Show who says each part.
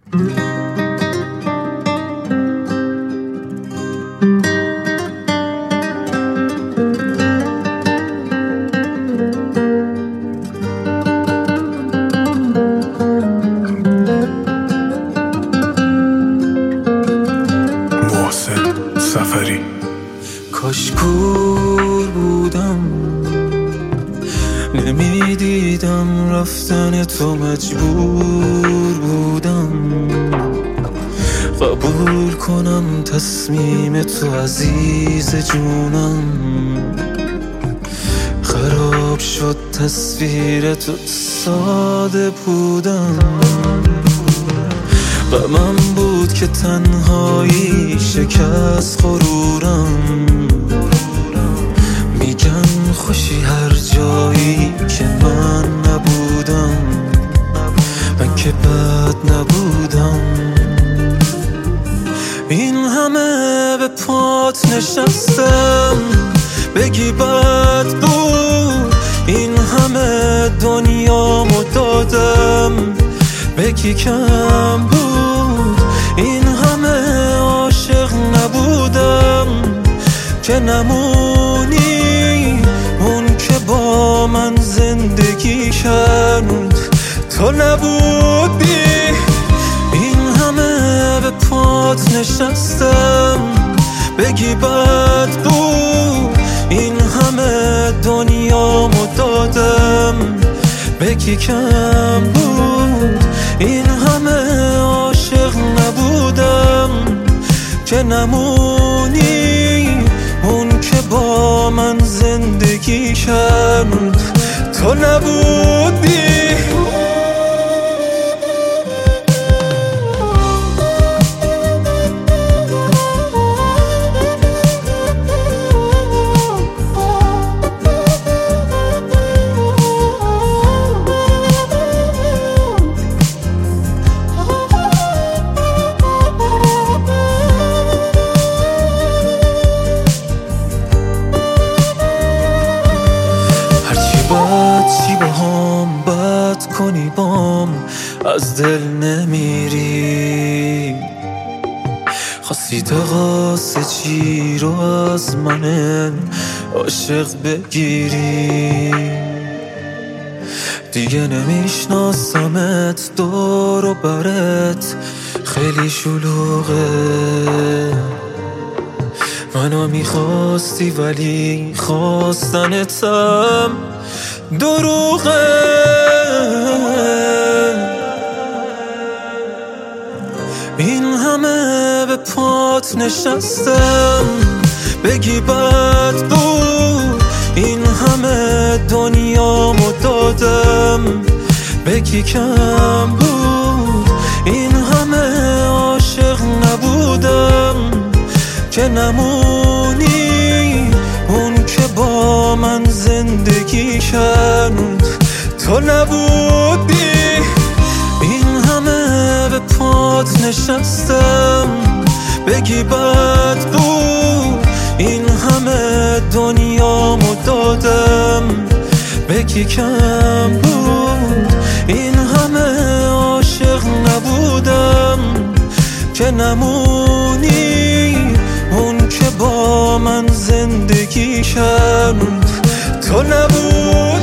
Speaker 1: سفری.
Speaker 2: کاش کور بودم نمیدیدم رفتن تو، مجبور بودم قبول کنم تصمیم تو عزیز جونم. خراب شد تصویر تو، ساده بودم. غمم بود که تنهایی شکست غرورم. میگن خوشی هر جایی که من نبودم، من که بد نبودم. این همه به پات نشستم بگی بد بود، این همه دنیامو دادم بگی کم بود. این همه عاشق نبودم که نمونی، اون که با من زندگی کرد تو نبودی. این همه به پات نشستم بگی بد بود، این همه دنیامو دادم بگی کم بود. این همه عاشق نبودم که نمونی، اون که با من زندگی کرد تو نبودی. چی با هم بد کنی بام از دل نمیری. خواستی تقاس چی رو از من عاشق بگیری. دیگه نمیشناسمت، دور و برت خیلی شلوغه. منو میخواستی ولی خواستنتم دروغه. این همه به پات نشستم بگی بد بود، این همه دنیامو دادم بگی کم بود. این همه عاشق نبودم که نمونی، اون که با من زندگی کرد تو نبودی. این همه به پات نشستم بگی بد بود، این همه دنیامو دادم بگی کم بود. این همه عاشق نبودم که نمونی، اون که با من زندگی کرد تو نبود.